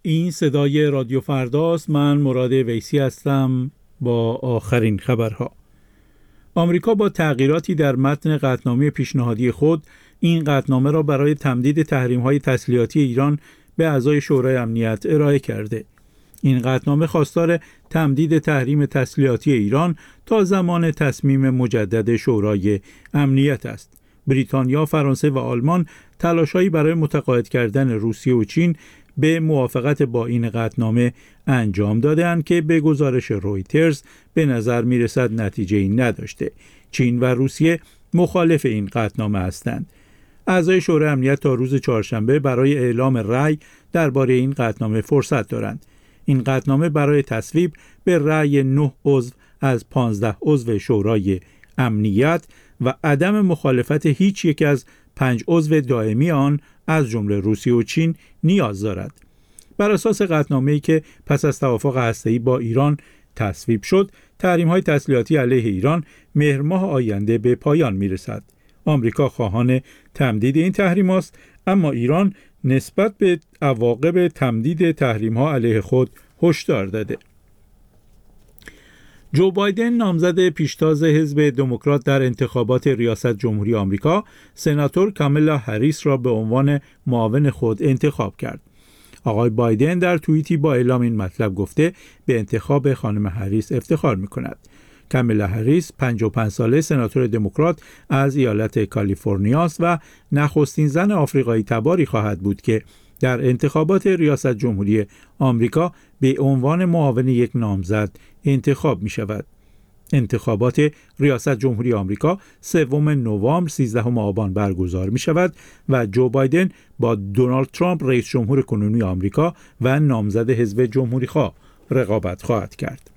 این صدای رادیو فرداست. من مراد ویسی هستم با آخرین خبرها. آمریکا با تغییراتی در متن قطعنامه پیشنهادی خود این قطعنامه را برای تمدید تحریم‌های تسلیحاتی ایران به اعضای شورای امنیت ارائه کرده. این قطعنامه خواستار تمدید تحریم تسلیحاتی ایران تا زمان تصمیم مجدد شورای امنیت است. بریتانیا، فرانسه و آلمان تلاش‌هایی برای متقاعد کردن روسیه و چین به موافقت با این قطعنامه انجام داده‌اند که به گزارش رویترز به نظر می‌رسد نتیجه‌ای نداشته. چین و روسیه مخالف این قطعنامه هستند. اعضای شورای امنیت تا روز چهارشنبه برای اعلام رأی درباره این قطعنامه فرصت دارند. این قطعنامه برای تصویب به رأی 9 عضو از 15 عضو شورای امنیت و عدم مخالفت هیچ یک از 5 عضو دائمی آن از جمله روسیه و چین نیاز دارد. بر اساس قطعنامه‌ای که پس از توافق هسته‌ای با ایران تصویب شد، تحریم‌های تسلیحاتی علیه ایران مهر ماه آینده به پایان می‌رسد. آمریکا خواهان تمدید این تحریم است، اما ایران نسبت به عواقب تمدید تحریم‌ها علیه خود هشدار داده. جو بایدن، نامزد پیشتاز حزب دموکرات در انتخابات ریاست جمهوری آمریکا، سناتور کامالا هریس را به عنوان معاون خود انتخاب کرد. آقای بایدن در توییتی با اعلام این مطلب گفته به انتخاب خانم هریس افتخار می‌کند. کامالا هریس 55 ساله سناتور دموکرات از ایالت کالیفرنیا است و نخستین زن آفریقایی تباری خواهد بود که در انتخابات ریاست جمهوری آمریکا به عنوان معاون یک نامزد انتخاب می شود. انتخابات ریاست جمهوری آمریکا 3 نوامبر 13 آبان برگزار می شود و جو بایدن با دونالد ترامپ رئیس جمهور کنونی آمریکا و نامزد حزب جمهوری خواه رقابت خواهد کرد.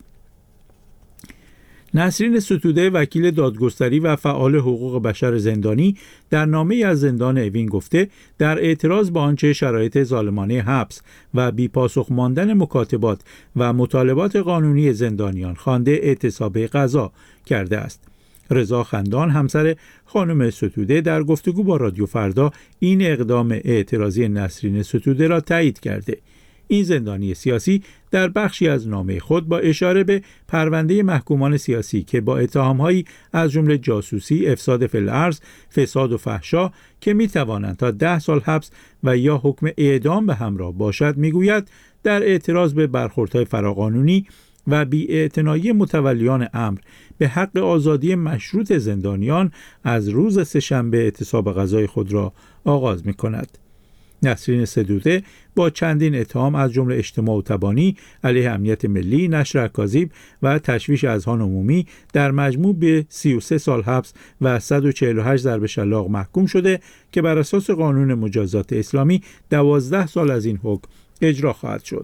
نسرین ستوده، وکیل دادگستری و فعال حقوق بشر زندانی، در نامه‌ای از زندان اوین گفته در اعتراض با آنچه شرایط ظالمانه حبس و بی‌پاسخ ماندن مکاتبات و مطالبات قانونی زندانیان خوانده اعتصاب غذا کرده است. رضا خندان، همسر خانم ستوده، در گفتگو با رادیو فردا این اقدام اعتراضی نسرین ستوده را تایید کرده. این زندانی سیاسی در بخشی از نامه خود با اشاره به پرونده محکومان سیاسی که با اتهام‌هایی از جمله جاسوسی، افساد فی الارض، فساد و فحشا که می‌توانند تا 10 سال حبس و یا حکم اعدام به همراه باشد می‌گوید در اعتراض به برخوردهای فراقانونی و بی‌اعتنایی متولیان امر به حق آزادی مشروط زندانیان از روز سه‌شنبه اعتصاب غذای خود را آغاز می‌کند. نسرین ستوده با چندین اتهام از جمله اجتماع و تبانی علیه امنیت ملی، نشر اکاذیب و تشویش اذهان عمومی در مجموع به 33 سال حبس و 148 ضرب شلاق محکوم شده که بر اساس قانون مجازات اسلامی 12 سال از این حکم اجرا خواهد شد.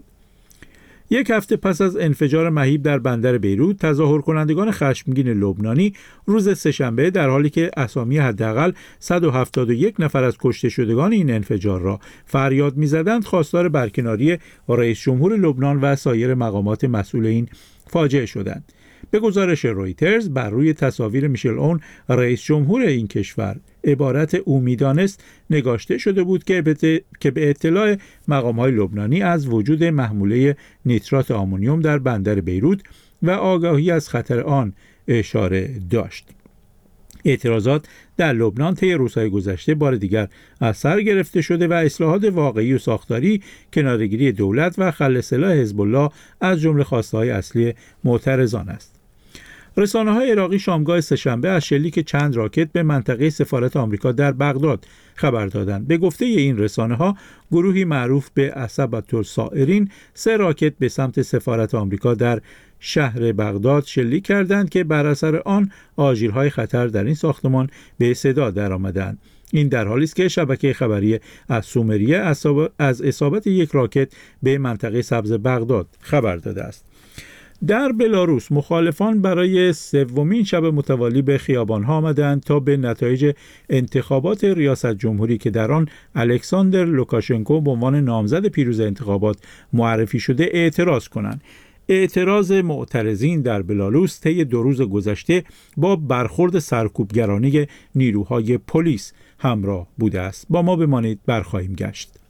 یک هفته پس از انفجار مهیب در بندر بیروت، تظاهر کنندگان خشمگین لبنانی روز سه‌شنبه در حالی که اسامی حداقل 171 نفر از کشته شدگان این انفجار را فریاد می‌زدند، خواستار برکناری رئیس جمهور لبنان و سایر مقامات مسئول این فاجعه شدند. به گزارش رویترز، بر روی تصاویر میشل اون، رئیس جمهور این کشور، عبارت او میدانست نگاشته شده بود که به اطلاع مقام‌های لبنانی از وجود محموله نیترات آمونیوم در بندر بیروت و آگاهی از خطر آن اشاره داشت. اعتراضات در لبنان طی روزهای گذشته بار دیگر از سر گرفته شده و اصلاحات واقعی و ساختاری، کناره‌گیری دولت و خلع سلاح حزب الله از جمله خواسته‌های اصلی معترضان است. رسانه‌های عراقی شامگاه سه‌شنبه از شلیک چند راکت به منطقه سفارت آمریکا در بغداد خبر دادند. به گفته این رسانه‌ها، گروهی معروف به عصبة الثائرین 3 راکت به سمت سفارت آمریکا در شهر بغداد شلیک کردند که بر اثر آن آژیرهای خطر در این ساختمان به صدا درآمدند. این در حالی است که شبکه خبری از سومریه از اصابت یک راکت به منطقه سبز بغداد خبر داده است. در بلاروس مخالفان برای 3مین شب متوالی به خیابان‌ها آمدند تا به نتایج انتخابات ریاست جمهوری که در آن الکساندر لوکاشنکو به عنوان نامزد پیروز انتخابات معرفی شده اعتراض کنند. اعتراض معترضین در بلاروس طی 2 روز گذشته با برخورد سرکوبگرانه نیروهای پلیس همراه بوده است. با ما بمانید، برخواهیم گشت.